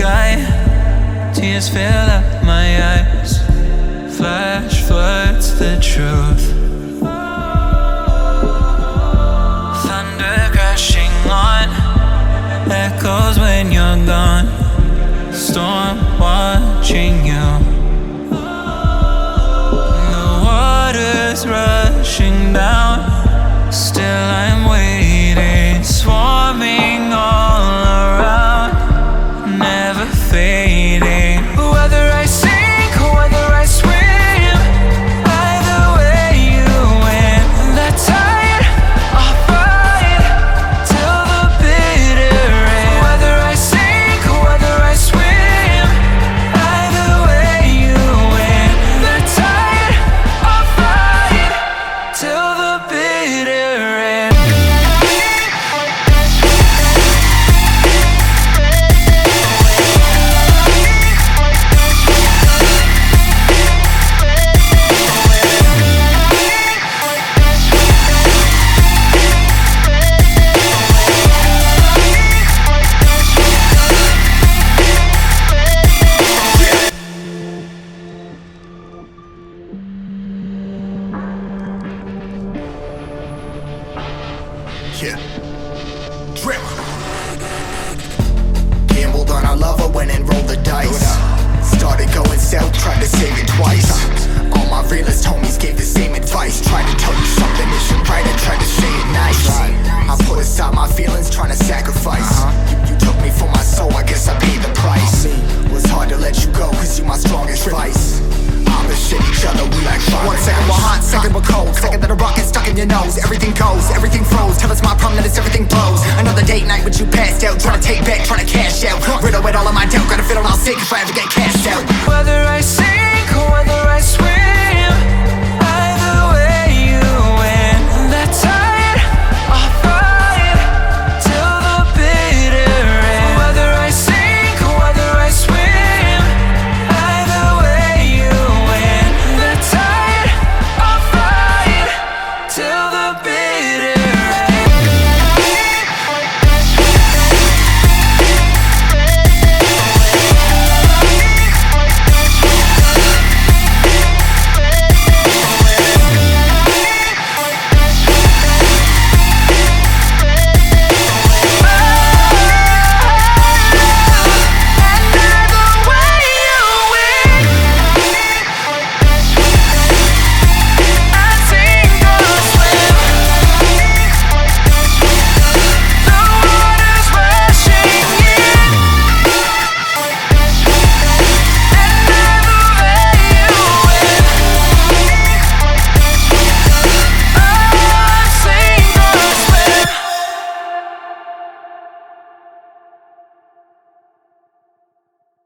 sky. Tears fill up my eyes. Flash floods the truth. Thunder crashing on. Echoes when you're gone. Storm watching you. The water's rushing down. Still I'm waiting. Swarming all around. Never fading. Whether I sink or whether I swim, either way you win. The tide I'll ride till the bitter end. Whether I sink or whether I swim, either way you win. The tide I'll ride till the bitter end. Yeah. Drip. Gambled on our lover, went and rolled the dice. Started going south, tried to save it twice. All my realest homies gave the same advice. Tried to tell you something isn't right, I tried to say it nice. I put aside my feelings, trying to sacrifice. You took me for my soul, I guess I paid the price. Was hard to let you go, cause you my strongest vice. Opposite each other, we like fire. 1 second we're hot, second we're cold. Second that a rocket stuck in your nose. Everything goes, everything froze. Till it's my problem that it's everything blows. Another date night with you passed out. Trying to take back, trying to cash out. Riddle with all of my doubt. Gotta feel all sick if I ever get cashed out. Whether